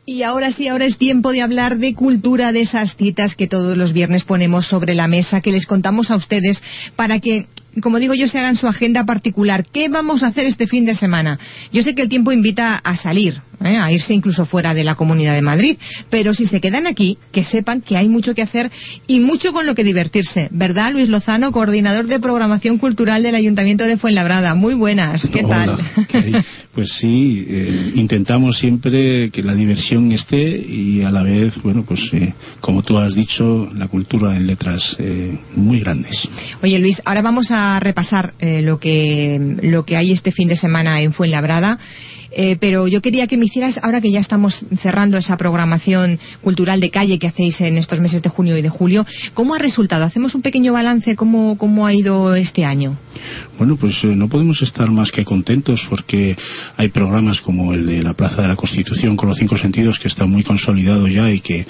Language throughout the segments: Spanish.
Y ahora sí, ahora es tiempo de hablar de cultura, de esas citas que todos los viernes ponemos sobre la mesa, que les contamos a ustedes para que, como digo yo, se hagan su agenda particular. ¿Qué vamos a hacer este fin de semana? Yo sé que el tiempo invita a salir, a irse incluso fuera de la Comunidad de Madrid, pero si se quedan aquí, que sepan que hay mucho que hacer y mucho con lo que divertirse. ¿Verdad, Luis Lozano, coordinador de programación cultural del Ayuntamiento de Fuenlabrada? Muy buenas, ¿qué tal? Hola, pues sí, intentamos siempre que la diversión esté y a la vez, bueno, pues como tú has dicho, la cultura en letras muy grandes. Oye, Luis, ahora vamos a repasar lo que hay este fin de semana en Fuenlabrada. Pero yo quería que me hicieras, ahora que ya estamos cerrando esa programación cultural de calle que hacéis en estos meses de junio y de julio, ¿cómo ha resultado? Hacemos un pequeño balance, ¿cómo ha ido este año? Bueno, pues no podemos estar más que contentos porque hay programas como el de la Plaza de la Constitución con los 5 sentidos que está muy consolidado ya y que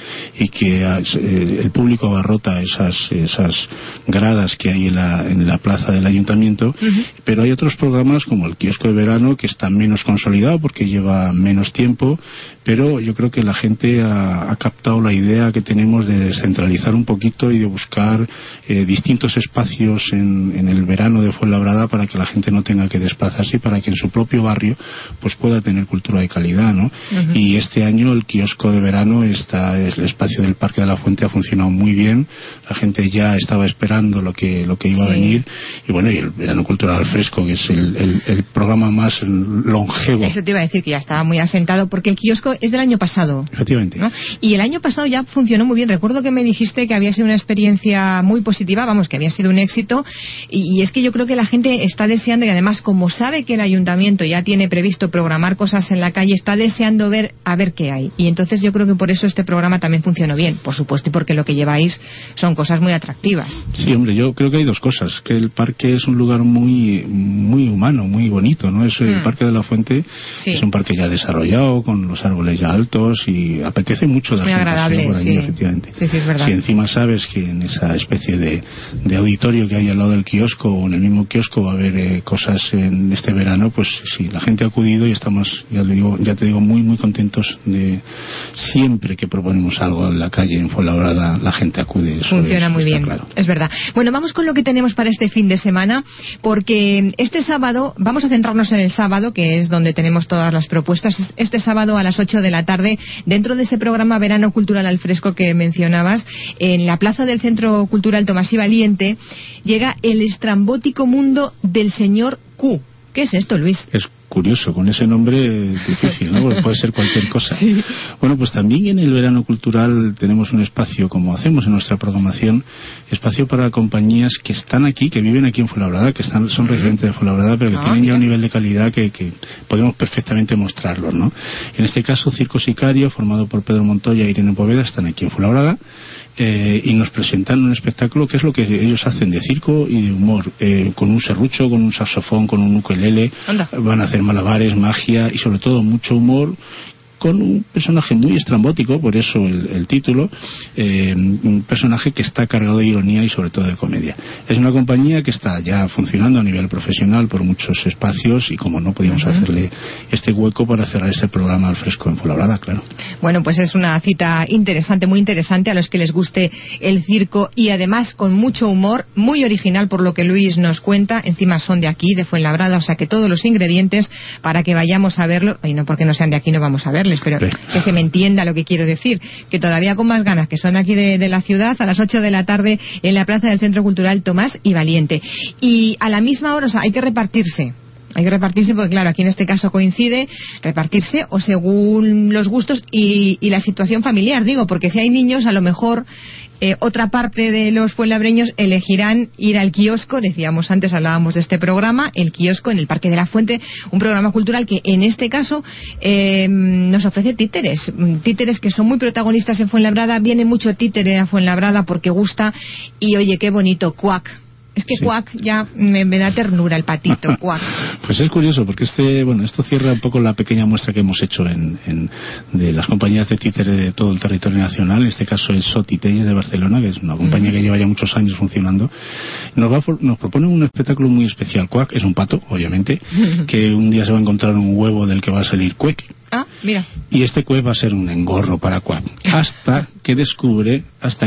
el público abarrota esas gradas que hay en la plaza del Ayuntamiento, pero hay otros programas como el kiosco de verano que está menos consolidado porque lleva menos tiempo, pero yo creo que la gente ha captado la idea que tenemos de descentralizar un poquito y de buscar distintos espacios en el verano de Fuenlabrada para que la gente no tenga que desplazarse y para que en su propio barrio pues pueda tener cultura de calidad, ¿no? Y este año el kiosco de verano el espacio del Parque de la Fuente ha funcionado muy bien, la gente ya estaba esperando lo que iba a venir, y bueno, y el verano cultural al fresco, que es el programa más longevo. Eso te iba a decir, que ya estaba muy asentado, porque el kiosco es del año pasado. Efectivamente. ¿No? Y el año pasado ya funcionó muy bien. Recuerdo que me dijiste que había sido una experiencia muy positiva, que había sido un éxito, y es que yo creo que la gente está deseando, y además como sabe que el Ayuntamiento ya tiene previsto programar cosas en la calle, está deseando a ver qué hay. Y entonces yo creo que por eso este programa también funcionó bien, por supuesto, y porque lo que lleváis son cosas muy atractivas. Sí, hombre, yo creo que hay dos cosas, que el parque es un lugar muy muy humano, muy bonito, ¿no? Es el Parque de la Fuente. Sí. Es un parque ya desarrollado, con los árboles ya altos, y apetece mucho dar muy agradable, por ahí, sí. efectivamente. Sí, es verdad. Si encima sabes que en esa especie de auditorio que hay al lado del kiosco, o en el mismo kiosco, va a haber cosas en este verano, pues sí, la gente ha acudido y estamos, ya te digo, muy muy contentos de siempre que proponemos algo en la calle en Fuenlabrada, la gente acude. Funciona muy bien, claro. Es verdad. Bueno, vamos con lo que tenemos para este fin de semana, porque este sábado, vamos a centrarnos en el sábado, que es donde tenemos todas las propuestas. Este sábado a las 8 de la tarde, dentro de ese programa Verano Cultural al Fresco que mencionabas, en la plaza del Centro Cultural Tomás y Valiente, llega El estrambótico mundo del señor Q. ¿Qué es esto, Luis? Es curioso, con ese nombre difícil, ¿no? Porque puede ser cualquier cosa. Sí. Bueno, pues también en el verano cultural tenemos un espacio, como hacemos en nuestra programación, espacio para compañías que están aquí, que viven aquí en Fuenlabrada, que son residentes de Fuenlabrada, pero que tienen ya un nivel de calidad que podemos perfectamente mostrarlos, ¿no? En este caso, Circo Sicario, formado por Pedro Montoya e Irene Poveda, están aquí en Fuenlabrada. Y nos presentan un espectáculo que es lo que ellos hacen de circo y de humor, con un serrucho, con un saxofón, con un ukelele. Anda. Van a hacer malabares, magia y sobre todo mucho humor, con un personaje muy estrambótico, por eso el título, un personaje que está cargado de ironía y sobre todo de comedia. Es una compañía que está ya funcionando a nivel profesional por muchos espacios, y como no podíamos hacerle este hueco para cerrar este programa al fresco en Fuenlabrada, claro. Bueno, pues es una cita interesante, muy interesante a los que les guste el circo, y además con mucho humor, muy original por lo que Luis nos cuenta. Encima son de aquí, de Fuenlabrada, o sea que todos los ingredientes para que vayamos a verlo, y no porque no sean de aquí no vamos a verles, pero que se me entienda lo que quiero decir, que todavía con más ganas, que son aquí de la ciudad, a las 8 de la tarde en la plaza del Centro Cultural Tomás y Valiente. Y a la misma hora, o sea, hay que repartirse porque claro, aquí en este caso coincide repartirse o según los gustos y la situación familiar, digo, porque si hay niños, a lo mejor otra parte de los fuenlabreños elegirán ir al kiosco. Decíamos antes, hablábamos de este programa, el kiosco en el Parque de la Fuente, un programa cultural que en este caso nos ofrece títeres que son muy protagonistas en Fuenlabrada. Viene mucho títere a Fuenlabrada porque gusta, y oye, qué bonito, Cuac. Es que sí. Cuac ya me da ternura, el patito, Cuac. Pues es curioso, porque esto cierra un poco la pequeña muestra que hemos hecho de las compañías de títere de todo el territorio nacional. En este caso es Sotitelles de Barcelona, que es una compañía que lleva ya muchos años funcionando. Nos propone un espectáculo muy especial. Cuac es un pato, obviamente, que un día se va a encontrar un huevo del que va a salir Cuec. Ah, mira. Y este Cuec va a ser un engorro para Cuac, hasta que descubre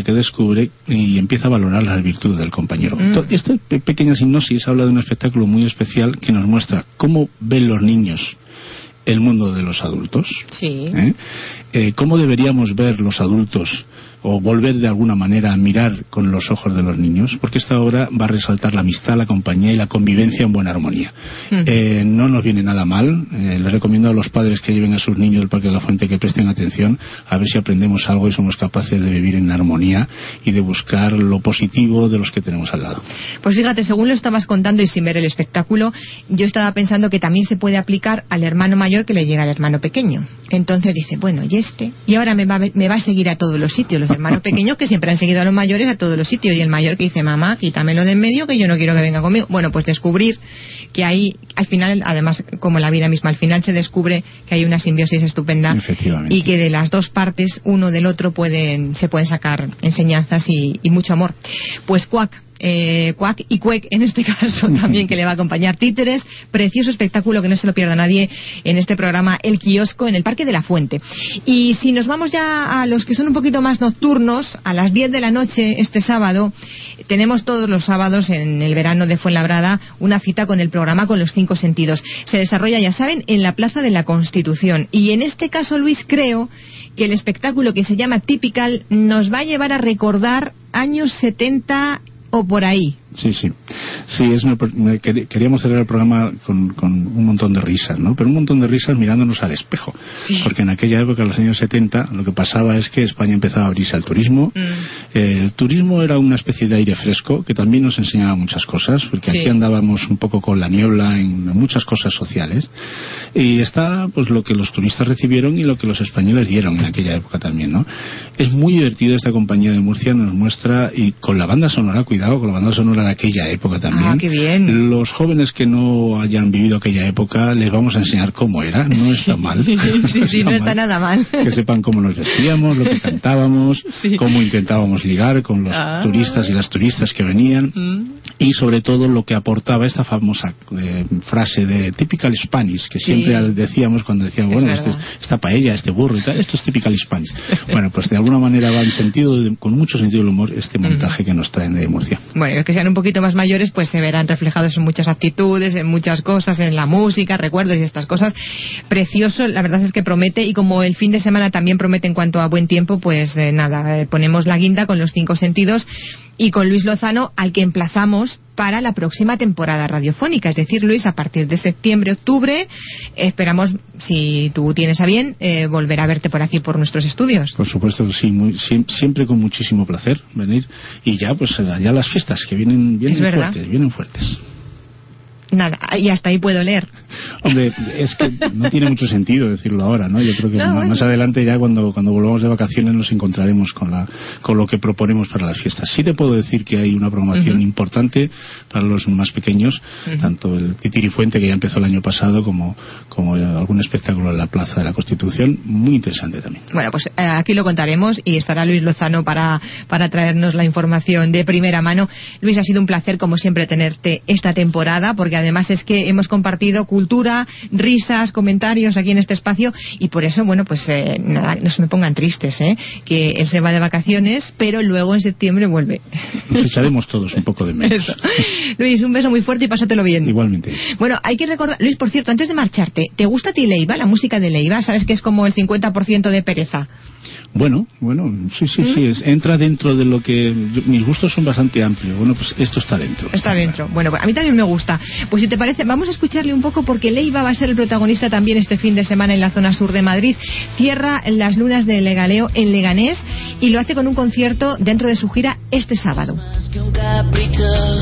y empieza a valorar las virtudes del compañero. Esta pequeña sinopsis habla de un espectáculo muy especial que nos muestra cómo ven los niños el mundo de los adultos. Sí. Cómo deberíamos ver los adultos o volver de alguna manera a mirar con los ojos de los niños, porque esta obra va a resaltar la amistad, la compañía y la convivencia en buena armonía. No nos viene nada mal. Les recomiendo a los padres que lleven a sus niños del Parque de la Fuente que presten atención, a ver si aprendemos algo y somos capaces de vivir en armonía y de buscar lo positivo de los que tenemos al lado. Pues fíjate, según lo estabas contando y sin ver el espectáculo, yo estaba pensando que también se puede aplicar al hermano mayor que le llega al hermano pequeño. Entonces dice, bueno, y ahora me va a seguir a todos los sitios. Los hermanos pequeños que siempre han seguido a los mayores a todos los sitios, y el mayor que dice, mamá, quítamelo de en medio que yo no quiero que venga conmigo. Bueno, pues descubrir que ahí, al final, además, como la vida misma, al final se descubre que hay una simbiosis estupenda y que de las dos partes, uno del otro, se pueden sacar enseñanzas y mucho amor. Pues Cuac y Cuec en este caso también, que le va a acompañar. Títeres, precioso espectáculo que no se lo pierda nadie en este programa El Kiosco en el Parque de la Fuente. Y si nos vamos ya a los que son un poquito más nocturnos, a las 10 de la noche este sábado, tenemos todos los sábados en el verano de Fuenlabrada una cita con el programa Con los Cinco Sentidos. Se desarrolla, ya saben, en la Plaza de la Constitución, y en este caso, Luis, creo que el espectáculo, que se llama Typical, nos va a llevar a recordar años 70 o por ahí. Sí. Queríamos cerrar el programa con un montón de risas, ¿no? Pero un montón de risas mirándonos al espejo. Sí. Porque en aquella época, en los años 70, lo que pasaba es que España empezaba a abrirse al turismo. El turismo era una especie de aire fresco que también nos enseñaba muchas cosas, porque aquí andábamos un poco con la niebla en muchas cosas sociales. Y está pues lo que los turistas recibieron y lo que los españoles dieron en aquella época también, ¿no? Es muy divertido. Esta compañía de Murcia nos muestra, y con la banda sonora, cuidado con la banda sonora de aquella época también. Ah, qué bien. Los jóvenes que no hayan vivido aquella época, les vamos a enseñar cómo era. No está mal. No está nada mal. Que sepan cómo nos vestíamos, lo que cantábamos, cómo intentábamos ligar con los turistas y las turistas que venían, y sobre todo lo que aportaba esta famosa frase de typical Spanish, que siempre decíamos cuando decíamos, bueno, esta paella, este burro y tal, esto es typical Spanish. Bueno, pues de alguna manera va con mucho sentido del humor este montaje que nos traen de Murcia. Bueno, los que sean un poquito más mayores pues se verán reflejados en muchas actitudes, en muchas cosas, en la música, recuerdos y estas cosas. Precioso, la verdad es que promete, y como el fin de semana también promete en cuanto a buen tiempo, pues ponemos la guinda con los Cinco Sentidos y con Luis Lozano, al que emplazamos para la próxima temporada radiofónica. Es decir, Luis, a partir de septiembre, octubre, esperamos, si tú tienes a bien, volver a verte por aquí, por nuestros estudios. Por supuesto que sí, siempre con muchísimo placer venir. Y ya, pues ya las fiestas, que vienen fuertes. Nada, y hasta ahí puedo leer. Hombre, es que no tiene mucho sentido decirlo ahora, ¿no? Yo creo que más adelante, ya cuando volvamos de vacaciones, nos encontraremos con lo que proponemos para las fiestas. Sí te puedo decir que hay una programación importante para los más pequeños, tanto el Titirifuente, que ya empezó el año pasado, como algún espectáculo en la Plaza de la Constitución, muy interesante también. Bueno, pues aquí lo contaremos, y estará Luis Lozano para traernos la información de primera mano. Luis, ha sido un placer, como siempre, tenerte esta temporada, porque además es que hemos compartido cultura, risas, comentarios aquí en este espacio, y por eso, bueno, pues nada, no se me pongan tristes, que él se va de vacaciones, pero luego en septiembre vuelve. Nos echaremos todos un poco de menos. Eso. Luis, un beso muy fuerte y pásatelo bien. Igualmente. Bueno, hay que recordar, Luis, por cierto, antes de marcharte, ¿te gusta a ti Leiva, la música de Leiva? ¿Sabes que es como el 50% de pereza? Bueno, sí, entra dentro de lo que... mis gustos son bastante amplios. Bueno, pues esto está dentro. Está dentro. Bueno, a mí también me gusta. Pues si te parece, vamos a escucharle un poco, porque Leiva va a ser el protagonista también este fin de semana en la zona sur de Madrid. Cierra las lunas de Legaleo en Leganés, y lo hace con un concierto dentro de su gira este sábado. Más que un capricho,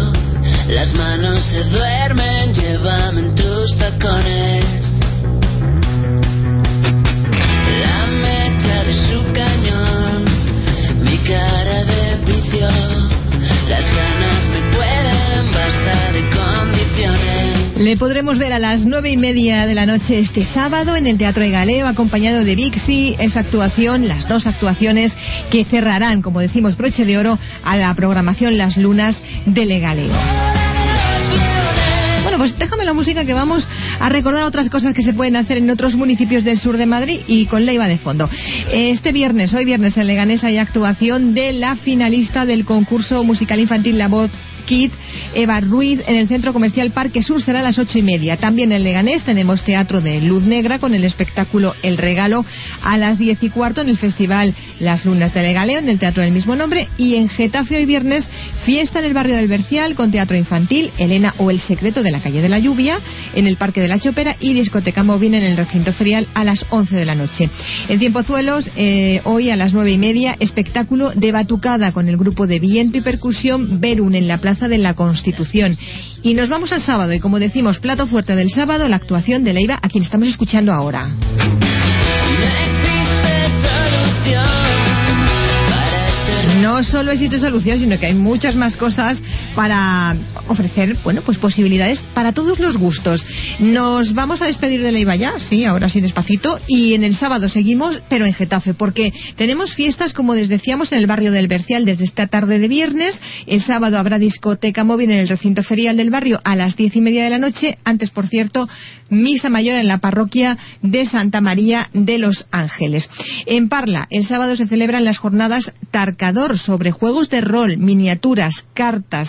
las manos se duermen, llévame en tus tacones. La mecha de su cañón, mi cara de vicio, las ganas me pueden bastar en condiciones. Le podremos ver a las 9:30 de la noche este sábado en el Teatro Legaleo, acompañado de Vixi. Esa actuación, las dos actuaciones que cerrarán, como decimos, broche de oro a la programación Las Lunas de Legaleo. Bueno, pues déjame la música, que vamos a recordar otras cosas que se pueden hacer en otros municipios del sur de Madrid y con Leiva de fondo. Hoy viernes en Leganés hay actuación de la finalista del concurso musical infantil La Voz Kid, Eva Ruiz, en el Centro Comercial Parque Sur. Será a las 8:30. También en Leganés tenemos teatro de luz negra con el espectáculo El Regalo a las 10:15 en el festival Las Lunas de Legaleo, en el teatro del mismo nombre. Y en Getafe hoy viernes, fiesta en el barrio del Bercial con teatro infantil, Elena o El Secreto de la Calle de la Lluvia, en el Parque de la Chopera, y discoteca Movin en el recinto ferial a las 11 de la noche. En Cienpozuelos, hoy a las 9:30, espectáculo de batucada con el grupo de viento y percusión Verun en la Plaza de la Constitución. Y nos vamos al sábado, y como decimos, plato fuerte del sábado, la actuación de Leiva, a quien estamos escuchando ahora. No solo existe solución, sino que hay muchas más cosas para ofrecer, bueno, pues posibilidades para todos los gustos. Nos vamos a despedir de Leiva ya, sí, ahora sí, despacito, y en el sábado seguimos, pero en Getafe, porque tenemos fiestas, como les decíamos, en el barrio del Bercial desde esta tarde de viernes. El sábado habrá discoteca móvil en el recinto ferial del barrio a las 10:30 de la noche. Antes, por cierto, misa mayor en la parroquia de Santa María de los Ángeles. En Parla, el sábado se celebran las jornadas Tarcador, sobre juegos de rol, miniaturas, cartas,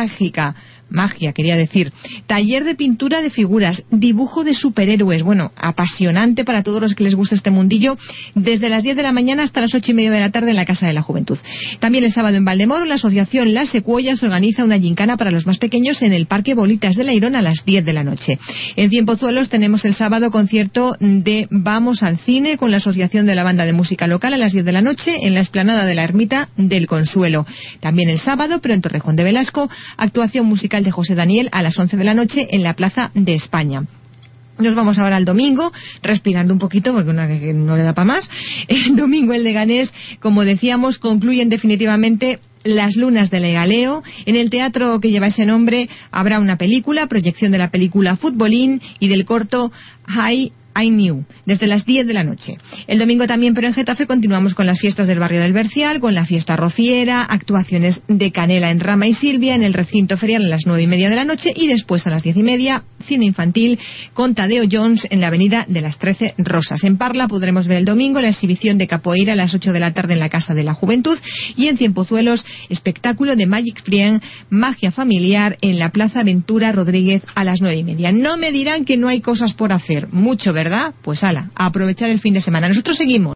magia, quería decir, taller de pintura de figuras, dibujo de superhéroes. Bueno, apasionante para todos los que les gusta este mundillo, desde las 10 de la mañana hasta las 8:30 de la tarde en la Casa de la Juventud. También el sábado en Valdemoro, la asociación Las Secuoyas organiza una gincana para los más pequeños en el Parque Bolitas de Leirón a las 10 de la noche. En Cienpozuelos tenemos el sábado concierto de Vamos al Cine con la asociación de la banda de música local a las 10 de la noche en la explanada de la Ermita del Consuelo. También el sábado, pero en Torrejón de Velasco, actuación musical de José Daniel a las 11 de la noche en la Plaza de España. Nos vamos ahora al domingo, respirando un poquito porque no le da para más. El domingo en Leganés, como decíamos, concluyen definitivamente Las Lunas de Legaleo. En el teatro que lleva ese nombre habrá una película, proyección de la película Futbolín y del corto I Knew, desde las 10 de la noche. El domingo también, pero en Getafe, continuamos con las fiestas del barrio del Bercial, con la fiesta rociera, actuaciones de Canela en Rama y Silvia en el recinto ferial a las 9:30 de la noche, y después a las 10:30, cine infantil con Tadeo Jones en la avenida de las 13 Rosas. En Parla podremos ver el domingo la exhibición de capoeira a las 8 de la tarde en la Casa de la Juventud, y en Cienpozuelos, espectáculo de Magic Friend, magia familiar en la Plaza Ventura Rodríguez a las 9:30. No me dirán que no hay cosas por hacer, mucho, ¿verdad? Pues ala, a aprovechar el fin de semana. Nosotros seguimos.